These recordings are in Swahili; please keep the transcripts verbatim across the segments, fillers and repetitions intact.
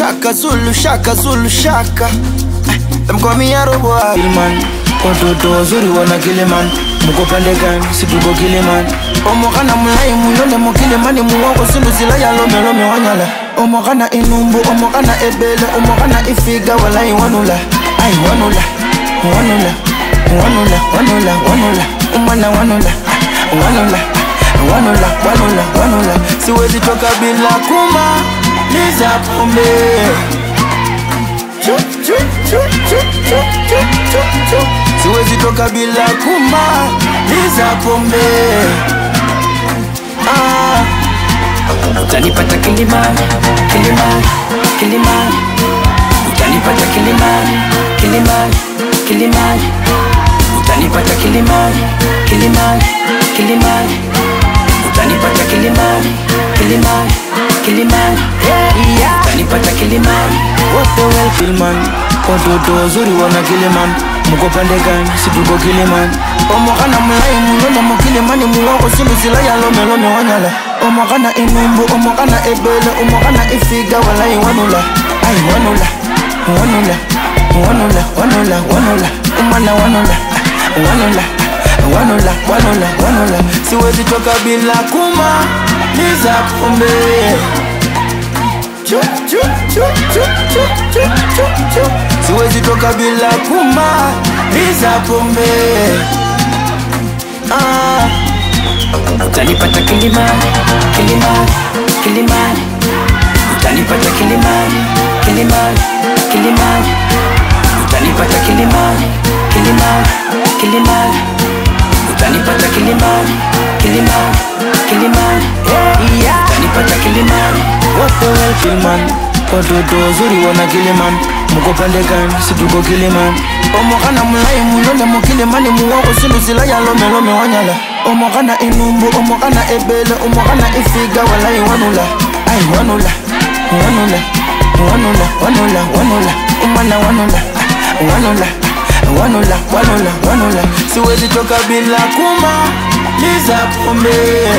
shaka, Zulu shaka, Zulu shaka. Them call me a robo man. Watoto zuri wana kile man. Muko pande gani situko kile man. Omokana mulai muyone mukile mani muwako sindu sila ya lome lome wanyala. Omokana inumbu, omokana ebele, omokana ifiga walai wanula. Ay wanula, wanula, wanula, wanula, wanula, umana wanula, wanula, wanula, wanula, wanula. Siwezi toka bila kuma, liza pombe. Chu, chu, chu, chu, chu, chu, chu, chu. Siwezi toka bila kuma, liza pombe. Ah. Utanipata Kilimani, Kilimani, Kilimani. Utanipata Kilimani, Kilimani, Kilimani. Utanipata Kilimani, Kilimani, Kilimani. Utanipata Kilimani, Kilimani, Kilimani. Utanipata Kilimani. Wote well Kilimani. Watoto zuri wana Kilimani. Muko pande gani situko Kilimani. Omokana mulai muyone mukilimani muwako sindu sila ya lome lome wanyala. Omokana inumbu, omokana ebele, omokana ifiga walai wanula. Ay wanula, wanula, wanula, wanula, wanula, umana wanula, wanula, wanula, wanula, wanula. Siwezi toka bila kuma, liza pombe. Chu, chu, chu, chu, chu, chu, chu, chu. Siwezi toka bila kuma, liza pombe. Ah. Utanipata Kilimani, Kilimani, Kilimani. Utanipata Kilimani, Kilimani, Kilimani. Utanipata Kilimani, Kilimani, Kilimani. Utanipata Kilimani, Kilimani, Kilimani. Utanipata Kilimani. Wote well Kilimani. Watoto zuri wana Kilimani. Muko pande gani situko Kilimani. Omokana mulai muyone mukilimani muwako sindu sila ya lome lome wanyala. Omokana inumbu, omokana ebele, omokana ifiga walai wanula. Ay wanula, wanula, wanula, wanula, wanula, umana wanula, wanula, wanula, wanula, wanula. Siwezi toka bila kuma, liza pombe.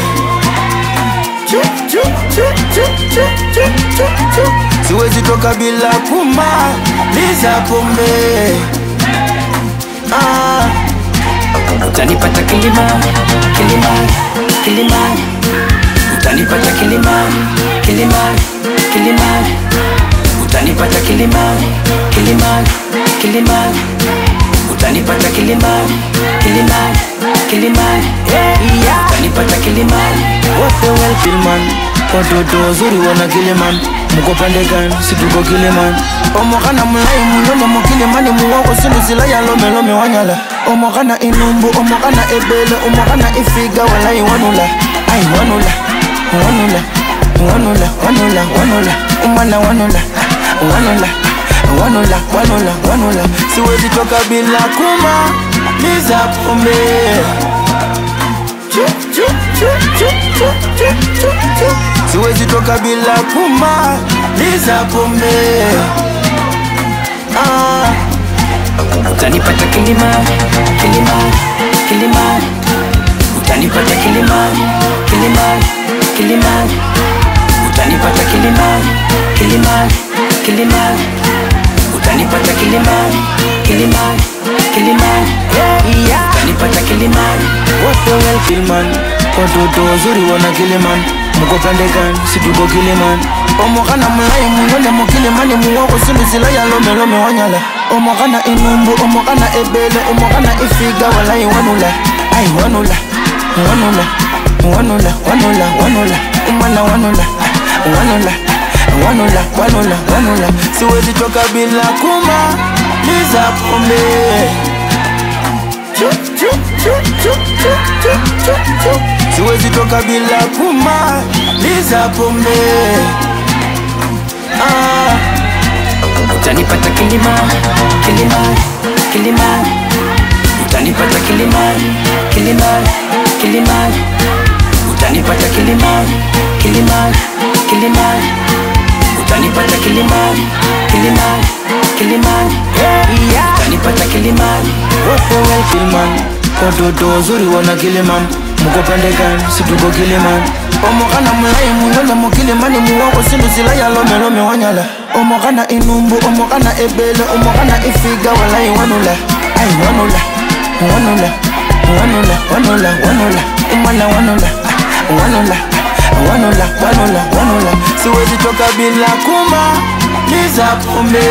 Chu, chu, chu, chu, chu, chu, chu, chu. Siwezi toka bila kuma, liza pombe. Ah. Utanipata Kilimani, Kilimani, Kilimani. Utanipata Kilimani, Kilimani, Kilimani. Utanipata Kilimani, Kilimani, Kilimani. Utanipata Kilimani, Kilimani, Kilimani. Utanipata Kilimani. Wote well Kilimani. Watoto zuri wana Kilimani. Muko pande gani situko Kilimani. Omokana mulai muyone mukilimani muwako sindu sila ya lome lome wanyala. Omokana inumbu, omokana ebele, omokana ifiga walai wanula. Ay wanula, wanula, wanula, wanula, wanula, umana wanula, wanula, wanula, wanula, wanula. Siwezi toka bila kuma, liza pombe. Chu, chu, chu, chu, chu, chu, chu, chu. Siwezi toka bila kuma, liza pombe. Ah. Utanipata Kilimani, Kilimani, Kilimani. Utanipata Kilimani, Kilimani, Kilimani. Utanipata Kilimani, Kilimani, Kilimani. Utanipata Kilimani, Kilimani, Kilimani. Utanipata Kilimani. Wote well Kilimani. Watoto zuri wana Kilimani. Muko pande gani situko Kilimani. Omokana mulai muyone mukilimani muwako sindu sila ya lome lome wanyala. Omokana inumbu, omokana ebele, omokana ifiga walai wanula. Ay wanula, wanula, wanula, wanula, wanula, umana wanula, wanula, wanula, wanula, wanula. Siwezi toka bila kuma, liza pombe. Chu, chu, chu, chu, chu, chu, chu, chu. Siwezi toka bila kuma, liza pombe. Ah. Utanipata Kilimani, Kilimani, Kilimani. Utanipata Kilimani, Kilimani, Kilimani. Utanipata Kilimani, Kilimani, Kilimani. Utanipata Kilimani, Kilimani, Kilimani. Utanipata Kilimani. Wote well Kilimani. Watoto zuri wana Kilimani. Muko pande gani situko Kilimani. Omokana mulai muyone mukilimani muwako sindu sila ya lome lome wanyala. omokana inumbu, omokana ebele, omokana ifiga, walai wanula. Ay wanula, wanula, wanula, wanula, wanula, umana wanula, wanula, wanula, wanula, wanula. Siwezi toka bila kuma, liza pombe.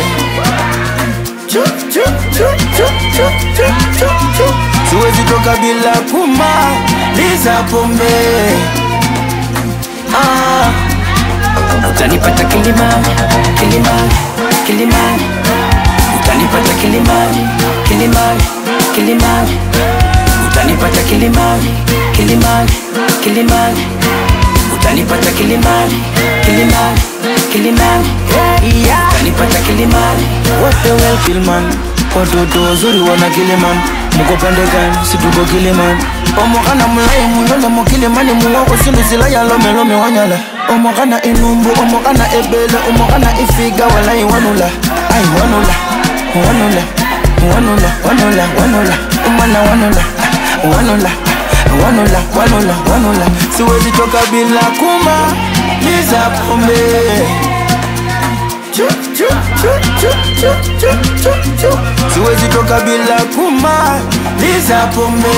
Chu, chu, chu, chu, chu, chu, chu, chu. Siwezi toka bila kuma, liza pombe. Ah. Utanipata Kilimani, Kilimani, Kilimani. Utanipata Kilimani, Kilimani, Kilimani. Utanipata Kilimani, Kilimani, Kilimani. Utanipata Kilimani, Kilimani, Kilimani. Utanipata Kilimani. Wote well Kilimani, watoto wazuri wana Kilimani. Muko pande gani? Si tuko Kilimani. Omokana mulai munole mo Kilimani, muwako sindu sila ya lome lome wanyala. Omokana inumbu, omokana ebele, omokana ifiga, walai wanula. Ay wanula, wanula, wanula, wanula, wanula, umana wanula, wanula, wanula, wanula, wanula. Siwezi toka bila kuma, liza pombe. Chu, chu, chu, chu, chu, chu, chu, chu. Siwezi toka bila kuma, liza pombe.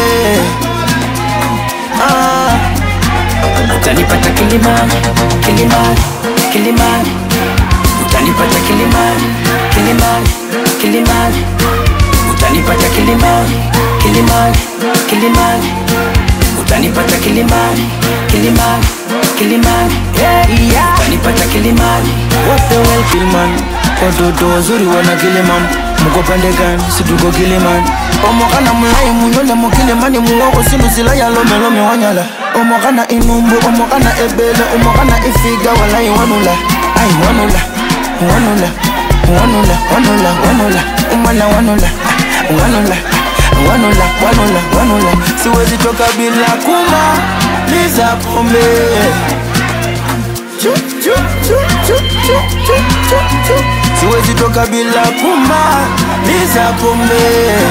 Ah. Utanipata Kilimani, Kilimani, Kilimani. Utanipata Kilimani, Kilimani, Kilimani. Utanipata Kilimani, Kilimani, Kilimani. Utanipata Kilimani, Kilimani, Kilimani. Utanipata Kilimani. Wote well Kilimani, watoto wazuri wana Kilimani. Muko pande gani? Si tuko Kilimani. Omokana mulai munole mo Kilimani, muwako sindu sila ya lome lome wanyala. Omokana inumbu, omokana ebele, omokana ifiga, walai wanula. Ay wanula, wanula, wanula, wanula, wanula, umana wanula, wanula, wanula, wanula, wanula. Siwezi toka bila kuma, liza pombe. Chu, chu, chu, chu, chu, chu, chu, chu. Siwezi toka bila kuma, liza pombe.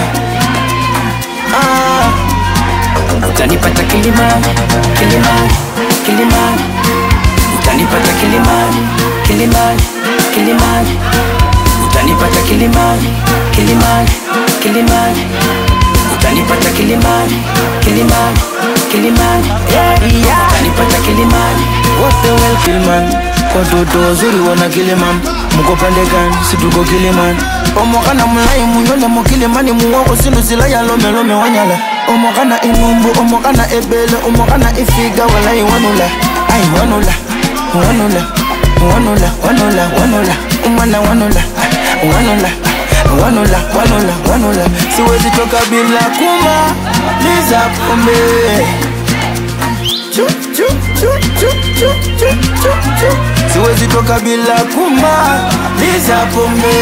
Ah. Utanipata Kilimani, Kilimani, Kilimani. Utanipata Kilimani, Kilimani, Kilimani. Utanipata Kilimani, Kilimani, Kilimani. Utanipata Kilimani, Kilimani, Kilimani. Utanipata Kilimani. Wote well Kilimani, watoto wazuri wana Kilimani. Muko pande gani? Si tuko Kilimani. Omokana mulai munole mo Kilimani, muwako sindu sila ya lome lome wanyala. Omokana inumbu, omokana ebele, omokana ifiga, walai wanula. Ay wanula, wanula, wanula, wanula, wanula, umana wanula, wanula, wanula, wanula, wanula. Siwezi toka bila kuma, liza pombe. Chu, chu, chu, chu, chu, chu, chu, chu. Siwezi toka bila kuma, liza pombe.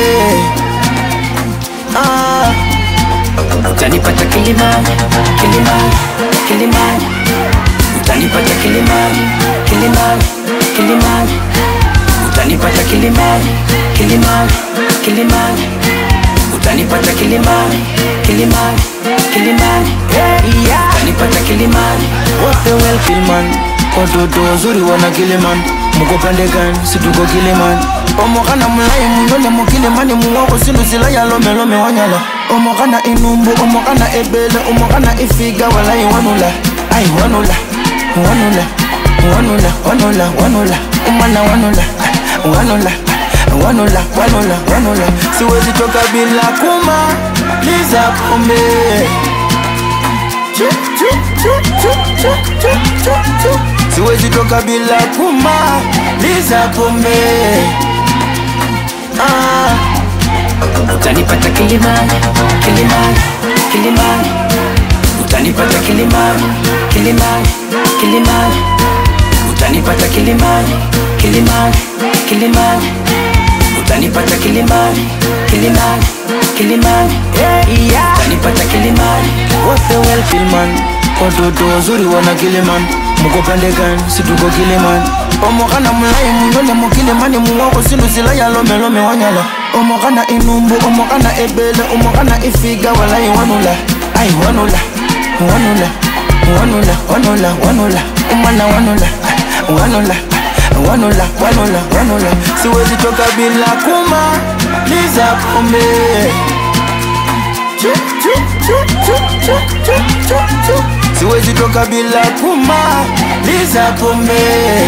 Ah. Utanipata Kilimani, Kilimani, Kilimani. Utanipata Kilimani, Kilimani, Kilimani. Utanipata Kilimani, Kilimani, Kilimani. Utanipata Kilimani, Kilimani, Kilimani. Utanipata Kilimani. Wote well Kilimani, watoto wazuri wana Kilimani. Muko pande gani? Si tuko Kilimani. Omokana mulai munole mo Kilimani, muwako sindu sila ya lome lome wanyala. Omokana inumbu, omokana ebele, omokana ifiga, walai wanula. Ay wanula, wanula, wanula, wanula, wanula, umana wanula, wanula, wanula, wanula, wanula. Siwezi toka bila kuma, liza pombe. Chu, chu, chu, chu, chu, chu, chu, chu. Siwezi toka bila kuma, liza pombe. Ah. Utanipata Kilimani, Kilimani, Kilimani. Utanipata Kilimani, Kilimani, Kilimani. Utanipata Kilimani, Kilimani, Kilimani. Utanipata Kilimani, Kilimani, Kilimani. Utanipata Kilimani. Wote well Kilimani, watoto wazuri wana Kilimani. Muko pande gani? Si tuko Kilimani. Omokana mulai munole mo Kilimani, muwako sindu sila ya lome lome wanyala. Omokana inumbu, omokana ebele, omokana ifiga, walai wanula. Ay wanula, wanula, wanula, wanula, wanula, umana wanula, wanula, wanula, wanula, wanula. Siwezi toka bila kumaliza pombe. Siwezi toka bila kumaliza pombe.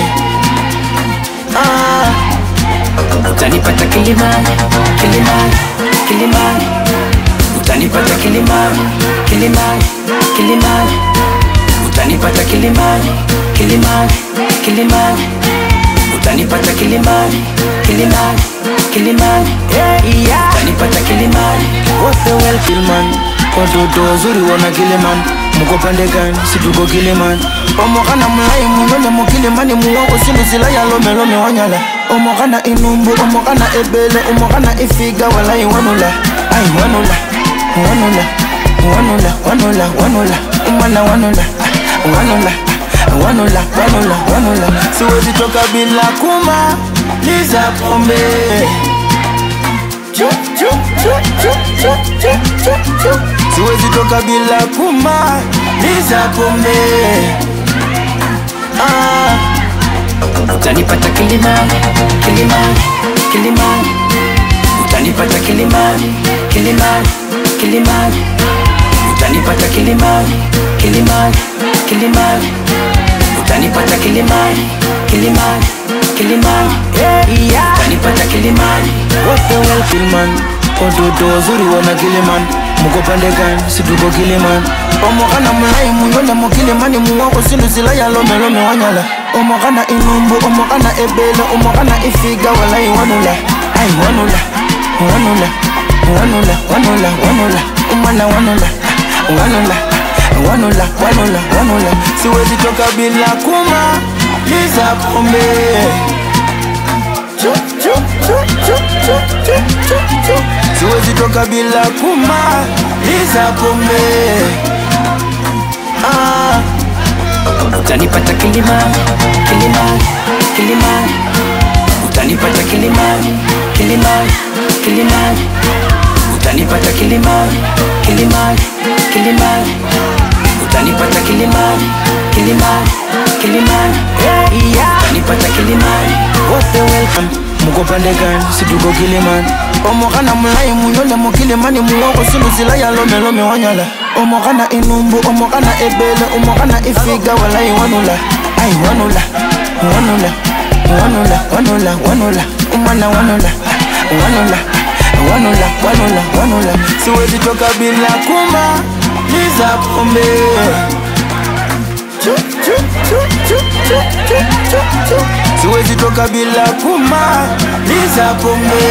Ah. Utanipata Kilimani, Kilimani, Kilimani. Utanipata Kilimani, Kilimani, Kilimani. Utanipata Kilimani, Kilimani, Kilimani. Utanipata Kilimani, Kilimani, Kilimani. Yeah. Utanipata Kilimani. What the well Kilimani. Watoto wazuri wana Kilimani. Muko pande gani? Si tuko Kilimani. Omokana mulai munone mu Kilimani. Muwako sinu sila ya lome lome wanyala. Omokana inumbu, omokana ebele, omokana ifiga walai wanula. Ay wanula, wanula, wanula, wanula, wanula. Umana wanula, wanula, wanula, wanula, wanula. Siwezi toka bila kumaliza pombe. Siwezi toka bila kumaliza pombe. Ah. Utanipata Kilimani, Kilimani, Kilimani. Utanipata Kilimani, Kilimani, Kilimani. Utanipata Kilimani, Kilimani, Kilimani. Utanipata Kilimani, Kilimani, Kilimani. Yeah. Utanipata Kilimani. What the well Kilimani. Watoto wazuri wana Kilimani. Muko pande gani? Si tuko Kilimani. Omokana mulai munone mu Kilimani. Muwako sinu sila ya lome lome wanyala. Omokana inumbu, omokana ebele, omokana ifiga walai wanula. Ay wanula, wanula, wanula, wanula, wanula. Umana wanula, wanula, wanula, wanula, wanula. Siwezi toka bila kumaliza pombe. Siwezi toka bila kumaliza pombe. Ah. Utanipata Kilimani, Kilimani, Kilimani. Utanipata Kilimani, Kilimani, Kilimani. Utanipata Kilimani, Kilimani, Kilimani. Utanipata Kilimani, Kilimani, Kilimani. Yeah. Utanipata Kilimani. What the welcome. Muko pande gani? Si tuko Kilimani. Omokana mulai munone mu Kilimani. Muwako sinu sila ya lome lome wanyala. Omokana inumbu, omokana ebele, omokana ifiga walai wanula. Ay wanula, wanula, wanula, wanula, wanula. Umana wanula, wanula, wanula, wanula, wanula. Siwezi toka bila kumaliza pombe. Siwezi toka bila kumaliza pombe.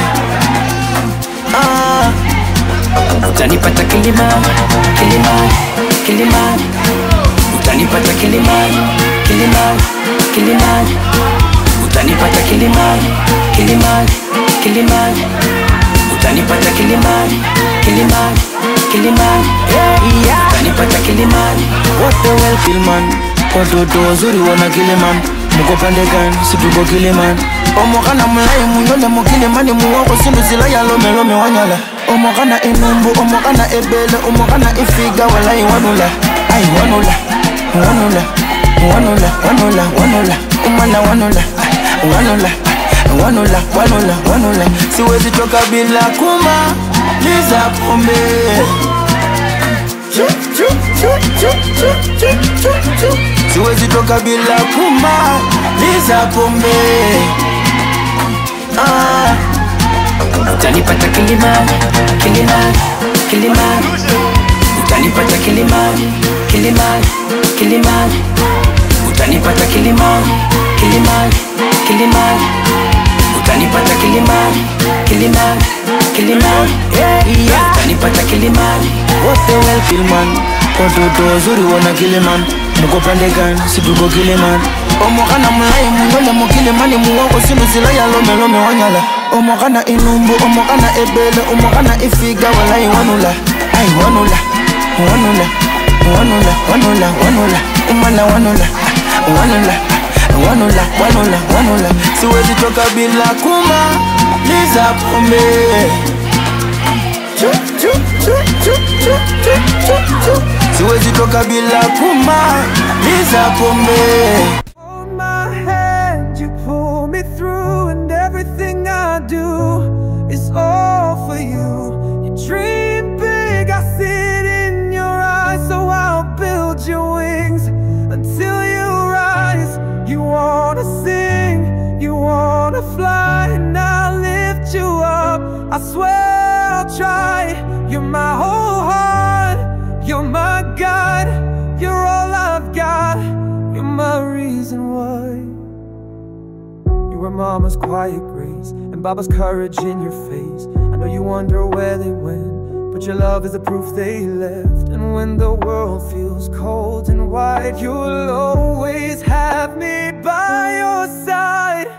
Ah. Utanipata Kilimani, Kilimani, Kilimani. Utanipata Kilimani, Kilimani, Kilimani. Utanipata Kilimani, Kilimani, Kilimani. Utanipata Kilimani, Kilimani, Kilimani. Yeah. Utanipata Kilimani. What the well Kilimani. Watoto wazuri wana Kilimani. Muko pande gani? Si tuko Kilimani. Omokana mulai munone mu Kilimani. Muwako sinu sila ya lome lome wanyala. Omokana inumbu, omokana ebele, omokana ifiga walai wanula. Ay wanula, wanula, wanula, wanula, wanula. Umana wanula, wanula, wanula, wanula, wanula. Siwezi toka bila kumaliza pombe. Siwezi toka bila kumaliza pombe. Ah. Utanipata Kilimani, Kilimani, Kilimani. Utanipata Kilimani, Kilimani, Kilimani. Utanipata Kilimani, Kilimani, Kilimani. Utanipata Kilimani, Kilimani, Kilimani. Yeah. Utanipata Kilimani. What the well Kilimani. Watoto wazuri wana Kilimani. Muko pande gani? Si tuko Kilimani. Omokana mulai munone mu Kilimani. Muwako sinu sila ya lome lome wanyala. Omokana inumbu, omokana ebele, omokana ifiga walai wanula. Ay wanula, wanula, wanula, wanula, wanula. Umana wanula, wanula, wanula, wanula, wanula. Siwezi toka bila kumaliza pombe. Siwezi toka bila kumaliza pombe. Hold my hand, you I swear I'll try. You're my whole heart, you're my God, you're all I've got, you're my reason why. You were mama's quiet grace and baba's courage in your face. I know you wonder where they went, but your love is the proof they left. And when the world feels cold and wide, you'll always have me by your side.